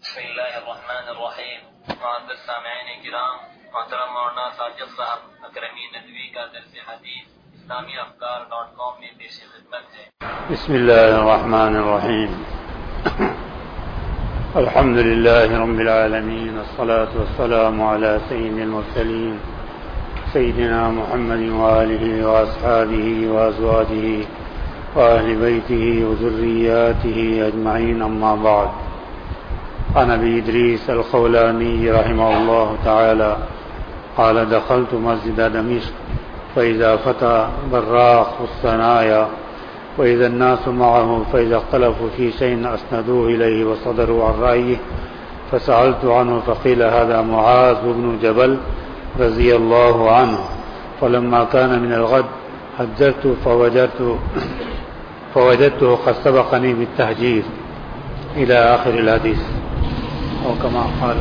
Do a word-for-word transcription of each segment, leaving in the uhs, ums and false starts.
بسم اللہ الرحمن الرحیم. معزز سامعین کرام، محترم مولانا ساجد صاحب اکرمی ندوی کا درس حدیث اسلامی افکار ڈاٹ کام میں پیش خدمت ہے. بسم اللہ الرحمن الرحیم. الحمد للہ رب العالمین، والصلاة والسلام علی سید المرسلین سیدنا محمد وآلہ واصحابہ وازواجہ وآل بیتہ وذریاتہ اجمعین، اما بعد. عن ابي ادريس الخولاني رحمه الله تعالى قال: دخلت مسجد دمشق فاذا فتى براق الثنايا واذا الناس معه فاذا اختلفوا في شيء اسندوه اليه وصدروا عن رايه فسالت عنه فقيل هذا معاذ بن جبل رضي الله عنه. فلما كان من الغد حجرت فوجدت فوجدته قد سبقني بالتهجير الى اخر الحديث. او كما قال: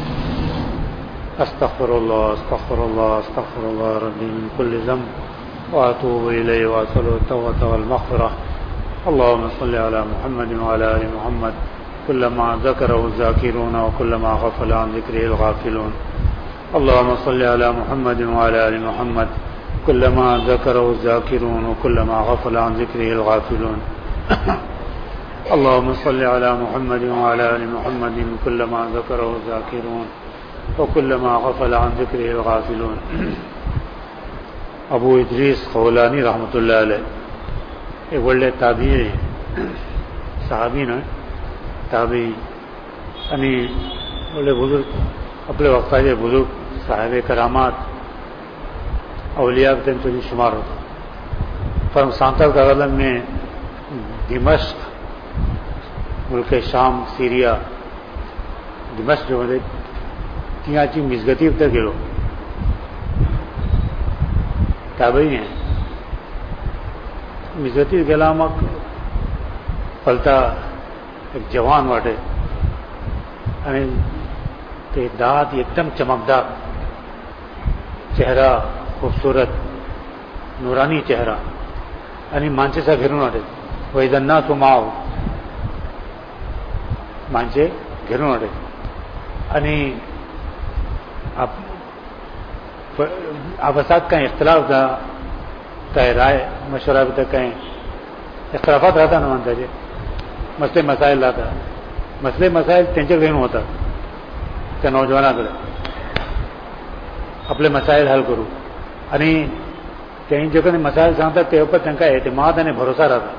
استغفر الله استغفر الله استغفر الله ربي من كل ذنب واتوب اليه واساله التوبه والمغفره. اللهم صل على محمد وعلى ال محمد كلما ذكره الذاكرون وكلما غفل عن ذكره الغافلون. اللهم صل على محمد وعلى ال محمد كلما ذكره الذاكرون وكلما غفل عن ذكره الغافلون. اللهم صل على محمد وعلى ال محمد كلما ذكره الذاكرون وكلما غفل عن ذكره الغافلون. ابو ادریس خولانی رحمۃ اللہ علیہ ایک بڑے تابعی صحابی نا تابعی یعنی بڑے بزرگ اپنے وقت کے بزرگ صاحب کرامات اولیاء کے تو شمار ہوتا. فرم سانتر کا عالم میں دمشق ملک شام سیریا دمشق جو ہے تیاں چی مزگتی اب تک گلو تابعی ہیں. مزگتی گلامک پلتا ایک جوان واٹے یعنی تے دانت ایک دم چمکدار، چہرہ خوبصورت نورانی چہرہ، یعنی مانچے سا گھروں واٹے وہ ادھر نہ تو ماؤ مانچے گھروں واٹے یعنی آپسات کا اختلاف تھا کہیں رائے مشورہ بھی تک کہیں اختلافات رہتا نہ مانتا جی مسئلے مسائل رہتا مسئلے مسائل تینچر گھروں ہوتا کہ نوجوان کرے اپنے مسائل حل کرو یعنی کہیں جگہ مسائل سانتا تے اوپر تن کا اعتماد یعنی بھروسہ رہتا.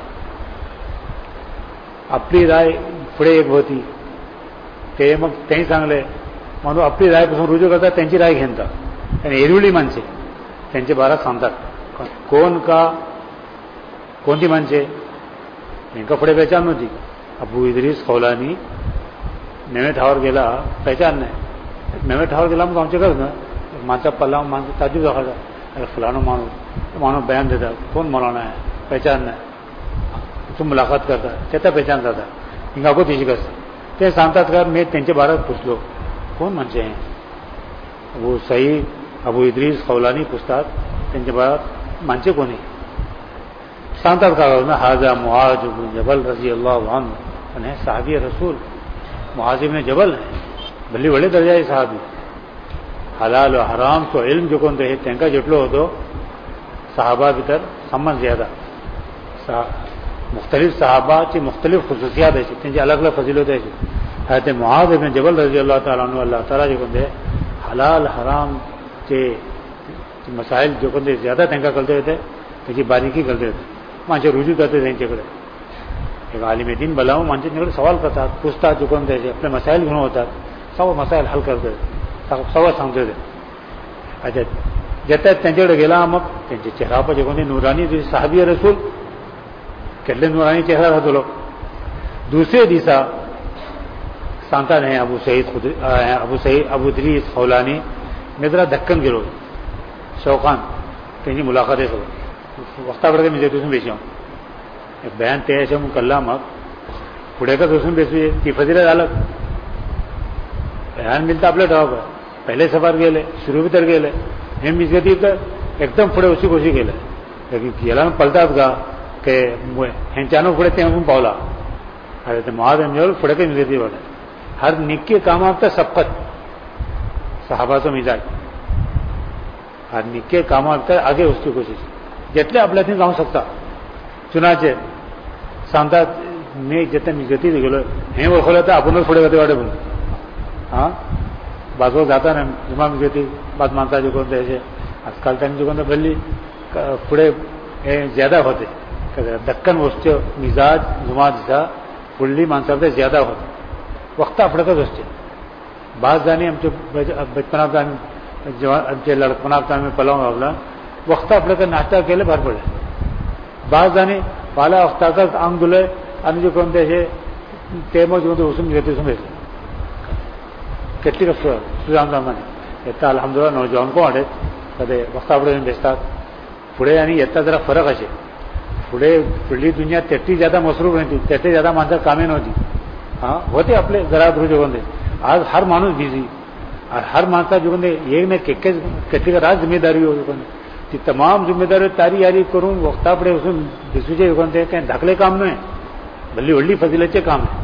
اپنی رائے پڑے ایک ہوتی تے مگ تین سانگلے مانو اپنی رائے پسند رجوع کرتا تینچی رائے گھنتا یعنی ایرولی من سے تینچے بارہ سانتا کون کا کون سی من سے ان کا پڑے پہچان ہوتی. ابو ادریس خولانی نوے ٹھاور گیلا پہچان نہیں نوے ٹھاور گیلا میں کام چکر نا مانچا پلا مانچا تعجب رکھا تھا اگر فلانو مانو مانو بیان دیتا کون مولانا ہے پہچان نہیں تم ملاقات کرتا کہتا پہچانتا تھا ان کا کو تیجی کرتا تے سانتا کر میں تینچے بارہ پوچھ لو کون منچے ہیں وہ صحیح ابو ادریس خولانی پوچھتا تینچے بارہ منچے کو نہیں سانتا کا حاضہ معاذ بن جبل رضی اللہ عنہ انہیں صحابی رسول معاذ بن جبل ہیں بھلی بڑے درجہ صحابی. حلال و حرام کو علم جو کون رہے تینکا جٹلو ہو تو صحابہ بھیتر سمن زیادہ مختلف صحابہ چی مختلف خصوصیات ہے تین الگ الگ فضیلت ہے. حضرت معاذ بن جبل رضی اللہ تعالیٰ عنہ اللہ تعالیٰ جو کون دے حلال حرام کے مسائل جو کون دے زیادہ تینکا کرتے ہوتے تھی باریکی کرتے ہوتے مانچے رجوع کرتے تھے چکڑے ایک عالم دین بلاؤں مانچے نکڑے سوال کرتا پوچھتا جو کون دے اپنے مسائل گھنوں ہوتا سب مسائل حل کرتے سب سمجھتے تھے. اچھا جتنے تینچڑے گیلا مک تینچے چہرہ پر جو کون دے نورانی صحابی رسول کتنے نورانی چہرہ تھا تو لوگ. دوسرے دیسا سانتا نہیں ابو سعید خود ابو سعید ابو ادریس خولانی میرا دکن گرو شوقان تینجی ملاقاتیں سب وقت پڑ کے مجھے دوسرے بیچی ہوں ایک بیان تے ایسے ہوں کلّا مک پڑے کا دوسرے بیچی کی فضیلت الگ بیان ملتا اپنے ڈھاؤ پر پہلے سفر گئے شروع بھی تر گئے ہم مس گئی تھی ایک دم پڑے اسی کوشش گئے لیکن کیلا میں پلتا تھا کہ ہنچانو پڑے تے ہم پاولا حضرت معاذ بن جبل پڑے کے ملتی بڑے ہر نیکی کام آپ کا سبقت صحابہ تو مزاج ہر نیکی کام آپ کا آگے اس کی کوشش جتنے आपल्यातून जाऊ शकता चुनाचे सांगतात मी जिथे मी गती गेलो हे ओळखलं तर आपणच पुढे गती वाढे म्हणून हां बाजूला जाताना जुमा मी गती बाद माणसाचे कोणते असे आजकाल त्यांची कोणतं भल्ली पुढे हे ज्यादा होते दक्कन वस्तू मिजाज जुमाजचा पुढली माणसाकडे ज्यादा होते वक्त आपल्याकच असते बाज जाणी आमचे बचपनात आम्ही जेव्हा आमचे लडपणात आम्ही पलाव लावला वक्त आपल्याकडे नाश्ता केलं भर पडे बाज जाणी पाला वक्ताकच अंग दुलय आणि जे कोणते असे ते मग जेव्हा उसून घेते उसून भेटले કેટલી વસ્તુ સુજામ રામાને येता अल्हम्दुलिल्लाह नौजवान को वाढेत कधी वक्तापुढे बेसतात पुढे आणि येता जरा फरक असे पुढे पुढली दुनिया तेवढी ज्यादा मसरूफ नव्हती तेवढी ज्यादा माणसं कामे नव्हती हां होते आपले घरात जीवनदे आज हर माणूस बिझी हर माणसा जीवनदे एक ना केके કેટલી राज जिम्मेदारी होती ती तमाम जिम्मेदारी तारी यारी करून वक्तापुढे बसून दिसूचे युगंदे काही धाकले काम नाही भल्ली वडली फजिलतचे काम आहे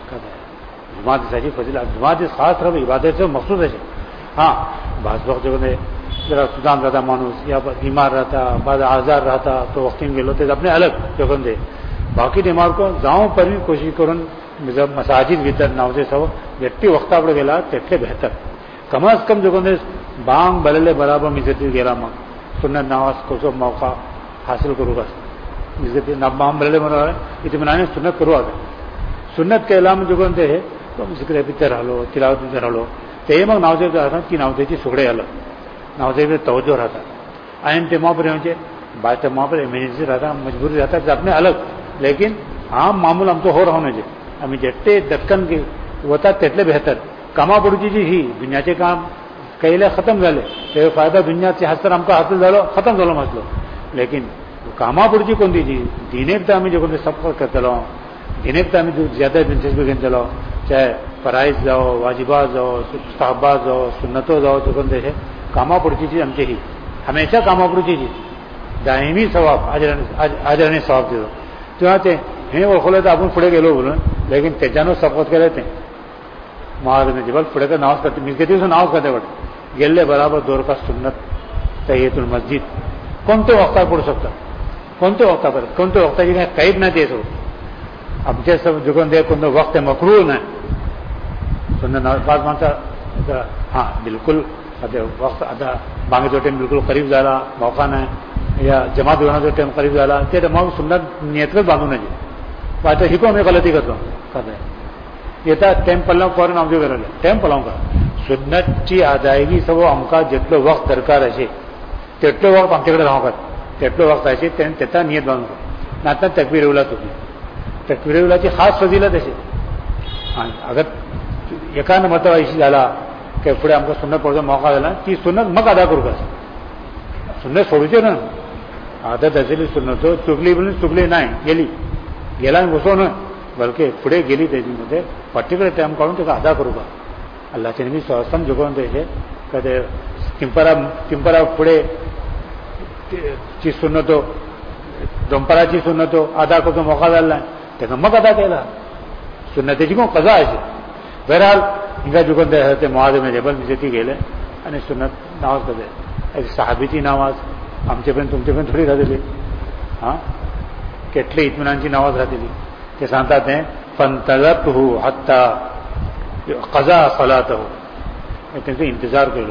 जुमातीसाठी फजिलत जुमाती खास रब इबादतचं मखसूस आहे हां बाज वक्त जो जरा सुदान रहता माणूस या बीमार रहता बाद आजार रहता तो वक्तीन गेलो ते अपने अलग जो दे बाकी बीमार को जाऊं पर भी कोशिश करून मसाजिद भीतर नावजे सव जेट्टी वक्ताकडे गेला तेटले बेहतर कम अज कम जो बांग बलले बराबर मिजती गेला मग सुन्नत नमाज को मौका हासिल करू बस मिजती बांग बलले बराबर इत्मीनान सुन्नत करू आगे सुन्नत के अलावा जो है तो जिक्र भीतर राहिलो तिलावत भीतर राहिलो ते मग नावजे राहतात की नावजेची सुगडे आलं नावजे तवज्जो राहतात आणि तेव्हा म्हणजे बाय तेव्हा पर इमरजेंसी रहता मजबूरी रहता है अपने अलग लेकिन आम मामूल हमको हो रहा जे आम्ही जेट्टे दक्कन के होतात तेटले बेहतर कामापुढची जी ही दुनियाचे काम कैले खतम झाले ते फायदा दुनियाचे हात तर आमका हासिल झालो खतम झालो म्हटलो लेकिन कामापुढची कोणती जी दिनेक तर आम्ही जे कोणते सफर करतलो दिनेक तर आम्ही ज्यादा दिलचस्पी घेऊन चलो चाहे फराइज जाओ वाजिबात जाओ मुस्ताहबात जाओ सुन्नतो जाओ तो कोणते हे कामापुढची चीज आमची ही हमेशा कामापुढची चीज दायमी सवाब आजराने सवाब देतो तेव्हा ते हे ओळखलं तर आपण पुढे गेलो बोलून लेकिन त्याच्यानं सपोर्ट केलं ते महाराज जबल पुढे का नाव करते मी किती नाव करते वाटत गेले बराबर दोर का सुन्नत तहियतुल मस्जिद कोणते वक्ता पडू शकतात कोणते वक्ता परत कोणते वक्ताची काय काहीच नाही देत आमचे सब जुगन दे कोणतं वक्त मकरूह नाही सुन्नत पाच माणसं हां बिलकुल वक्त आता बांगेचा टाइम बिलकुल करीब झाला मौका नाही या जमात होण्याचा टाइम करीब झाला ते मग सुन्नत नियतच बांधू नये आता ही कोण गलती करतो काय येता टाइम पल्लाव करून आमचे वेळेला टाइम पलाव का सुन्नतची अदायगी सर्व आमका जितलं वक्त दरकार असे तेटलं वक्त आमच्याकडे राहू का तेटलं वक्त असे त्याने त्याचा नियत बांधून का नाता तकबीर तुम्ही तकबीरची खास फजिलत असे अगर एकानं मत ऐशी झाला की पुढे आमचा सुन्नत पडतो मौका झाला ती सुन्नत मग अदा करू का सुन्नत सोडूचे ना आदत असलेली सुन्नत चुकली बोलून चुकली नाही गेली गेला घुसवून बलके पुढे गेली त्याच्यामध्ये पर्टिक्युलर टाइम काढून त्याचा अदा करू का अल्लाच्या नेहमी सम जुगवून द्यायचे का ते तिंपरा तिंपरा पुढे ची सुन्नतो दोंपराची सुन्नतो अदा करतो मौका झाला नाही त्याचा मग अदा केला सुन्नतेची कोण कजा आहे बहरहाल हिंगा जुगन ते मुआज में जबल मिजती गेले आणि सुन्नत नावाज कदे साहबीची नावाज आमचे पण तुमचे पण थोडी राहिलेली हां केटले इत्मिनानची नावाज राहिलेली ते सांगतात ते फंतलतहु हत्ता कजा सलातहु त्यांचा इंतजार केलो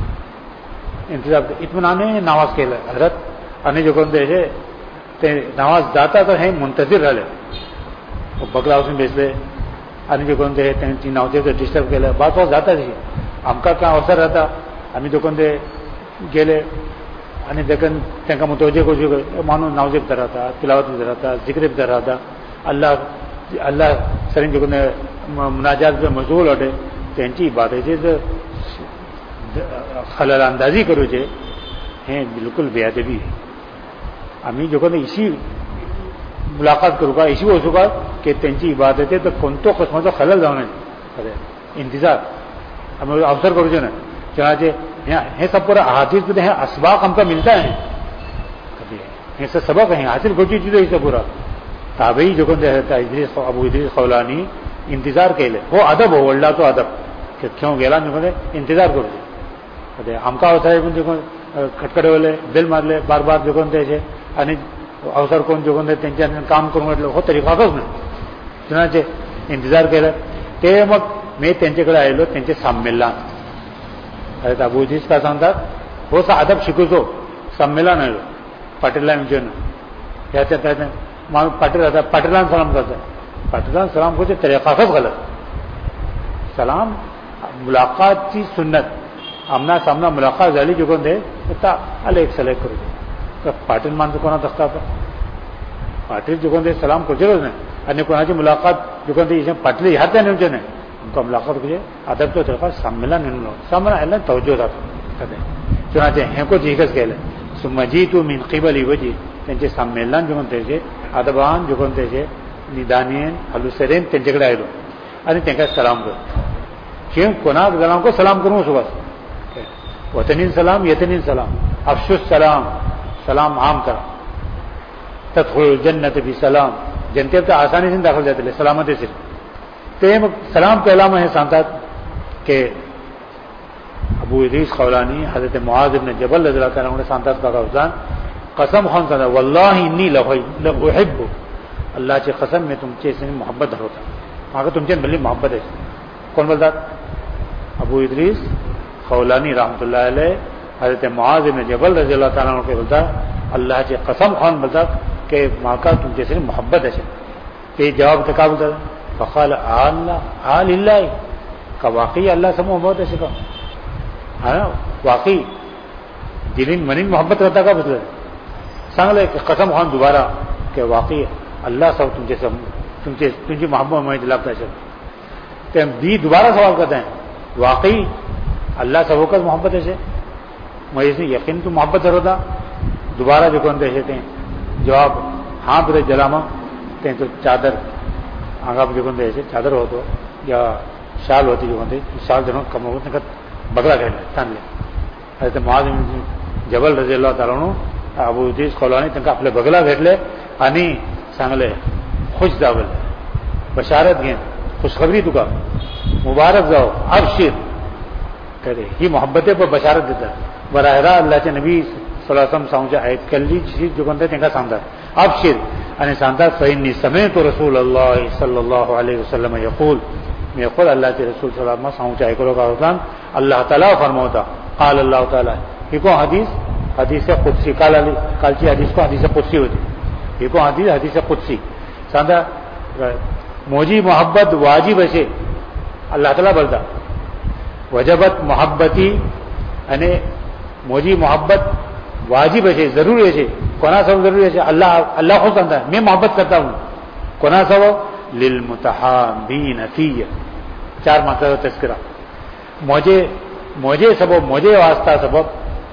इंतजार इत्मिनाने नावाज केलं हजरत आणि जुगन द्यायचे ते नावाज जाता तर हे मुंतजीर राहिले बगला असून बेसले आणि जे कोणते त्यांची नावचे डिस्टर्ब केलं बात बात जाता तशी आमका काय अवसर राहता आम्ही जो कोणते गेले आणि देखील त्यांना मुतवजे करू माणूस नावजे भितर राहता तिलावत भितर राहता जिक्रे भितर राहता अल्लाह अल्लाह सरीन जे कोणी मुनाजात मशगूल वाटे त्यांची इबादतीचे जर खलल अंदाजी करूचे हे बिलकुल बेअदबी आम्ही जो कोणी इशी मुलाकात करू का इशी वचू का की त्यांची इबादत आहे तर कोणतो कसमाचा खलल जाऊ नये इंतजार आम्ही अवसर करूचे ना चनाचे हे सब पूरा हादिस हे असबाक आमका मिलता है हे सबक है हासिल करूची चीज है पूरा ताबई जो कोणते इद्रिस अबू इद्रिस खौलानी इंतजार केले हो अदब हो व्हडला तो अदब की खंय गेला न्हू इंतजार करचे आमकां अवसर पूण देखून खटखटवले बेल मारले बार बार जोगून तेचे आनी अवसर कोण जोगून ते तेंच्यानी काम करूंक म्हटलं हो तरीकाच न्हू जुनाचे इंतजार केले ते मग मी त्यांचे कडेन आयलो तेंचे संमेलन अरे अबू इद्रीस काय सांगतात हो अदब शिकूचो संमेलन आयलो पाटीलां विचारून ह्याच्या त्या पाटील जाता पाटीलान सलाम करता पाटीलान सलाम करचे तरीकाच घालत सलाम मुलाकातची सुन्नत आमना सामना मुलाकात झाली जोगून ते आता आले एक सलाह करू पाटील माणसं कोणाच असता पाटील जोगून ते सलाम करचेच नाही आणि कोणाची मुलाकात जोगून ते पाटील ह्यात नेवचे नाही आमकां मुलाकात म्हणजे अदब तो तरीका संमेलन नेलो संमेलन आयलें तवज्जो जाता चुनाचे हें कोच एकच केलें सुमजी तू मिन क़िबली वजी तेंचे संमेलन जोगून तेचे अदबान जोगून तेचे निदानीन हलुसरेन तेंचे कडेन आयलो आनी तेंकां सलाम कर खंय कोणाक जाणांको सलाम करूंक सुवास वतनीन सलाम यतनीन सलाम अफसुस सलाम सलाम आम करा तदखुलुल जन्नत बि सलाम जनतेत आसानीन दाखल जातले सलामतीन ते मग सलाम केला मग हे सांगतात की अबू इद्रीस खौलानी हजरत मुआज इब्न जबल रज़ियल्लाहु ताला अन्हु सांगतात का गौजान कसम खान सांगतात वल्लाही इन्नी लउहिब्बु अल्लाहची कसम मी तुमचे मोहब्बत धरवता म्हाका तुमचे भली मोहब्बत आहे कोण बोलतात अबू इद्रीस खौलानी रहमतुल्लाह अलैह हजरत मुआज इब्न जबल रज़ियल्लाहु ताला अन्हु के बोलतात अल्लाहची कसम खान बोलतात की म्हाका तुमचे मोहब्बत आहे ते जवाब ते का बोलतात फ़क़ाल अल्लाह आल इल्लाह का वाकई अल्लाह से मोहब्बत है का है ना वाकई दिलीन मनीन मोहब्बत करता का बदल सांगले कसम खान दोबारा कि वाकई अल्लाह सब तुमचे सब तुमचे तुमची मोहब्बत मुझे लगता है ते बी दोबारा सवाल करते हैं वाकई अल्लाह सब होकर मोहब्बत है मुझे यकीन तो मोहब्बत होता दोबारा जो कौन देते हैं जवाब हाँ बुरे जलामा ते तो चादर आगा जो कोणते चादर होतो या शाल होती जो कोणते शाल जणून कमवून त्यांना बगला घ्यायला ताणले अरे ते मुआज जबल रज़ियल्लाहु ताला अन्हु अबू इद्रीस खौलानी त्यांना आपले बगला घेतले आणि सांगले खुश जावले बशारत घे खुशखबरी तुका मुबारक जाओ अबशिर करे ही मोहब्बते पर बशारत देतात बराहरा अल्लाहचे नबी सल्लल्लाहु अलैहि वसल्लम सांगूचे आयत केल्ली जी जो कोणते त्यांना सांगतात अबशिर आणि सांगतात फ़इन्नी समिअतु रसूलल्लाह सल्लल्लाहु अलैहि वसल्लम यक़ूल मैं खुद अल्लाह के रसूल सल्लल्लाहु अलैहि वसल्लम सांगूचे आयकलो का होता अल्लाह ताला फरमावता क़ाल अल्लाह ताला ही को हदीस हदीस कुदसी काल कालची हदीस को हदीस कुदसी होती ही को हदीस हदीस कुदसी सांगता मोजी मोहब्बत वाजिब अशे अल्लाह ताला बोलता वजबत मोहब्बती आणि मोजी मोहब्बत वाजिब अशे जरूरी अशे कोना सब जरूरी है अल्लाह अल्लाह खुद कहता है मैं मोहब्बत करता हूँ कोना सब लिल मुतहाबीन फीया चार मात्रा तस्करा मुझे मुझे सबब मुझे वास्ता सबब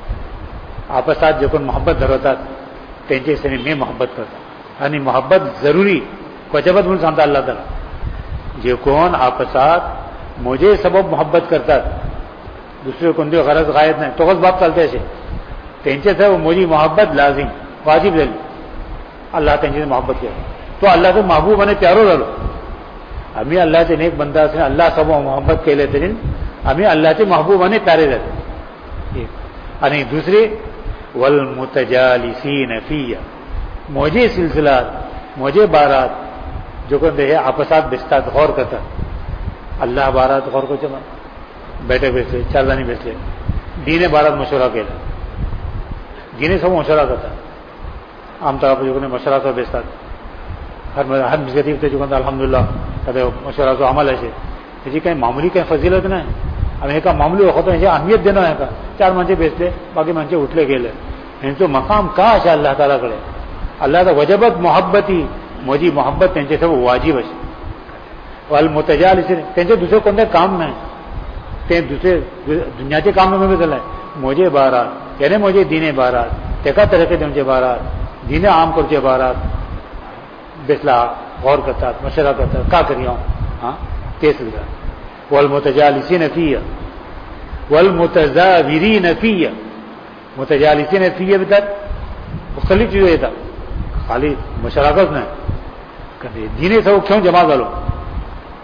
आपसात जो कोण मोहब्बत धरवतात त्यांचे सनी मी मोहब्बत करता आणि मोहब्बत जरूरी वजबत म्हणून सांगता अल्लाह ताला जे कोण आपसात मुझे सबब मोहब्बत करतात दुसरे कोणती गरज गायत नाही तोच बाप चालते असे त्यांचे सब मुझी मोहब्बत लाजिम वाजिब झाली अल्लाह त्यांची मोहब्बत केली तो अल्लाहचा महबूब आणि प्यारो झालो आम्ही अल्लाहचे नेक बंदा असून अल्लाह सब मोहब्बत केले तरी आम्ही अल्लाहचे महबूब आणि प्यारे झाले आणि दुसरे वल मुतजालिसीन फिया मुझे सिलसिलात मुझे बारात जो कोणते हे आपसात बेसतात गौर करतात अल्लाह बारात गौर करचे बैठे बेसले चालदानी बेसले दीने बारात मशवरा केला दीने सब मशवरा करतात आमतौर पर जो मशवरा सब बेचतात हर हर मिसगती जो अल्हम्दुलिल्लाह कदे मशवरा जो अमल है त्याची काही मामूली काही फजिलत नाही आम्ही एका मामूली होतो ह्याची अहमियत देणं आहे का चार माणसे बेचले बाकी माणसे उठले गेले ह्यांचं मकाम का असे अल्लाह तालाकडे अल्लाहचा वजबत मोहब्बती मोजी मोहब्बत त्यांचे सर्व वाजिब असे वल मुतजालिसीन त्यांचे दुसरे कोणते काम नाही ते दुसरे दुनियाचे काम नव्हे झालंय मोजे बारात याने मोजे दिने बारात तेका तरीके त्यांचे बारात दिने आम करचे बारात बेसला गौर करतात मशवरा करतात का करियो हाँ तेच वल मुतजालिसीन फिया वल मुतजाविरीन फिया मुतजालिसीन फिया बेतात मुख्तलिफ चीजें येतात खाली मशवराच नाही कधी दिने सब क्यों जमा झालो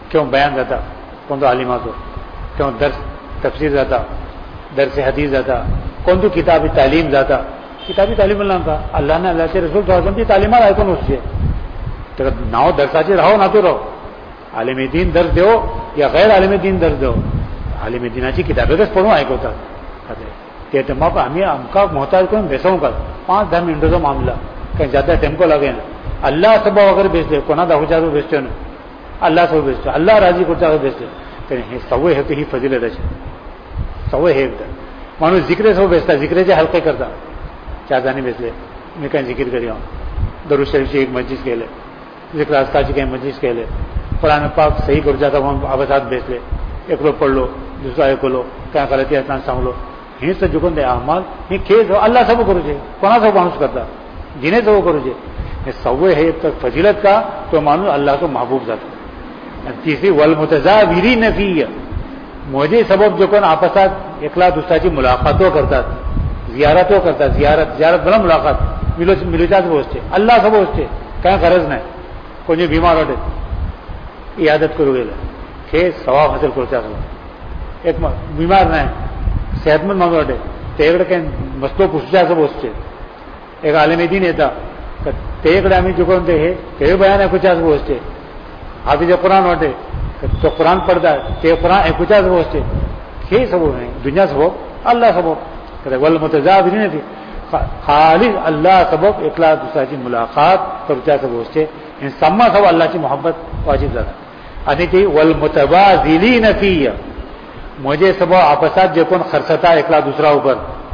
کیوں بیان رہتا کون تو عالمہ کو کیوں درس تفسیر رہتا درس حدیث رہتا کون تو کتابی تعلیم رہتا کتابی تعلیم اللہ کا اللہ نے اللہ کے رسول صلی اللہ علیہ وسلم کی تعلیمات آئے کون اس سے تو نہ درساچے رہو نہ تو رہو عالم دین درس دو یا غیر عالم دین درس دو عالم دیناچی کتابیں درس پڑھو آئے کو ہوتا کہتے ہیں ہمیں ہم کا محتاج کو بیسوں کا پانچ دس منٹوں کا معاملہ کہیں زیادہ ٹائم کو لگے نا اللہ سب وغیرہ بیچ دے کونا دا ہو جائے تو بیچتے نا اللہ سب بیچتے اللہ راضی کرتا ہو بیچتے کہیں سوے ہے تو ہی فضیلت ہے سوے ہے مانو ذکر سو بیچتا ذکر سے ہلکے کرتا چار جانے بیچ لے میں کہیں ذکر کری ہوں درود شریف سے ایک مسجد کے لے ذکر آسکا جی کہیں مسجد کے لے قرآن پاک صحیح کر جاتا وہاں آباد بیچ لے ایک لوگ پڑھ لو دوسرا ایک لو کیا غلطی اتنا سانگ لو ہی سے جکن دے اعمال یہ کھیل اللہ سب کرو جے کونا سب مانوس کرتا جنہیں سب کرو جے یہ سوے ہے تک فضیلت کا تو مانو اللہ کو محبوب جاتا تیسری والمتزاورین فی مجھے سبب جو کون آپس اکلا دوسرا چی ملاقاتوں کرتا زیارتوں کرتا زیارت زیارت بنا ملاقات ملو ملو جات بوجھتے اللہ سب بوجھتے کہیں غرض نہیں کوئی بیمار ہوتے عیادت کرو گے کہ ثواب حاصل کرتا سب ایک بیمار نہیں صحت مند مانگ ہوتے تیگڑ کہیں مستوں پوچھتا سب بوجھتے ایک عالم دین ہے تیگڑ ہمیں جو کون دے ہے کہ بیان ہے کچھ سب بوجھتے حافظ قرآن ہوتے تو قرآن پڑھتا ہے تے قرآن ہے کچھ سب بوجھتے کہ سب نہیں دنیا سب اللہ سب والمتزاورین فی خالص اللہ سبب اکلا دوسرا کی ملاقات کرتا سب بوجھتے ان سما سب اللہ کی محبت واجب زیادہ انی کہ والمتبادلین فی مجھے سب آپسات جو کون خرچتا اکلا دوسرا اوپر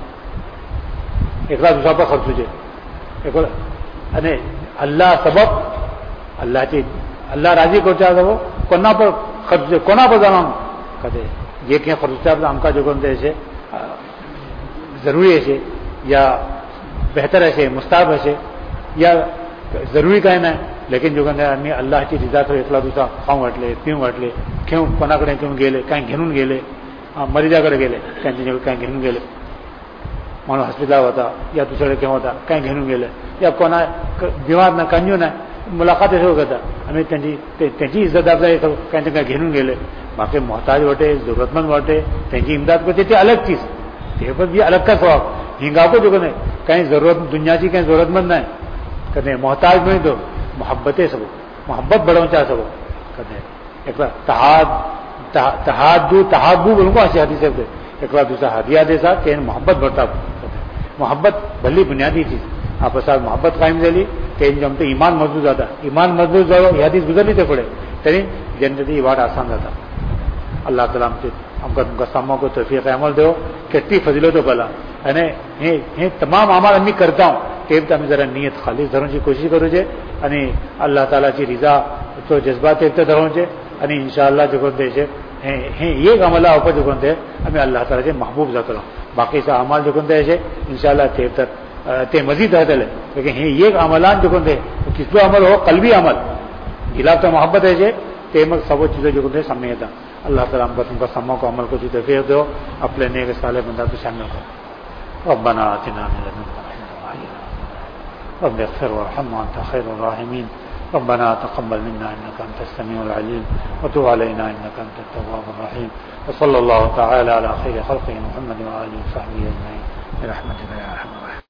اکلا دوسرا پر خرچ ہوجے اللہ سبب اللہ کی اللہ راضی کو چاہتا وہ کونا پر خرچ کونا پر جانا کہتے یہ کہ خرچ ہم کا جو کون ایسے ضروری ہے یا بہتر ہے مستحب ہے یا ضروری کہنا ہے لیکن جو کہتے ہیں اللہ کی رضا تو اکلا دوسرا کھاؤں ہٹ لے پیوں ہٹ لے کیوں کونا کریں کیوں گیلے کہیں گھنون گیلے مریضا کر گیلے کہیں کہیں گھنون گیلے مانو ہاسپٹل ہوتا یا دوسرے کیوں ہوتا کہیں گھنون گیلے یا کونا بیمار نہ کنجو نہ ملاقات ایسے ہو گیا ہمیں تینجی عزت افزائی سب کہیں کہیں گھنون گیلے باقی محتاج وٹے ضرورت مند وٹے تینجی امداد کو دیتے الگ چیز یہ پر بھی الگ کا سواب ہنگا کو جو کہیں کہیں ضرورت دنیا کی کہیں ضرورت مند نہیں کہتے ہیں محتاج نہیں تو محبتیں سب محبت بڑھوں چاہ سب کہتے ہیں ایک بار تحاد تحادو تحابو بولوں کو ایسی حدیث سے ایک بار دوسرا ہدیہ دے ساتھ کہ محبت بڑھتا کہتے ہیں محبت بھلی بنیادی چیز آپ ساتھ محبت قائم دے لی کہ جو ہم تو ایمان مضبوط آتا ایمان مضبوط جاؤ یہ حدیث گزر نہیں تھے پڑے ترین جنتی واٹ آسان رہتا اللہ تعالیٰ ہم سے ہم کا تم کا ساموں کو توفیق عمل دو کتنی فضلوں تو بلا ہے تمام عمل امی کرتا ہوں کہ ہمیں ذرا نیت خالص دھروں کی کوشش کرو جے یعنی اللہ تعالیٰ کی رضا تو جذبات ایک دھروں جے یعنی ان شاء اللہ جو کہتے ہیں یہ عملہ اوپر جو کہتے ہیں ہمیں اللہ تعالیٰ سے محبوب ذات رہا باقی سا عمل جو کہتے ہیں ان شاء اللہ تیر تر تے مزید ہے دل لیکن یہ عملان جو کہتے ہیں کس کو عمل ہو قلبی عمل خلاف تو محبت ہے جے تے مگ سب چیزیں جو کہتے ہیں سمے تھا اللہ تعالیٰ ہم کا تم کا سموں کو عمل کو جو توفیق دو اپنے نیک صالح بندہ تو شامل کرو ربنا آتنا من لدنک رب اغفر وارحم وانت خیر الراحمین ربنا تقبل منا انك انت السميع العليم وتب علينا انك انت التواب الرحيم وصلى الله تعالى على خير خلقه محمد وآله وصحبه اجمعين برحمتك يا ارحم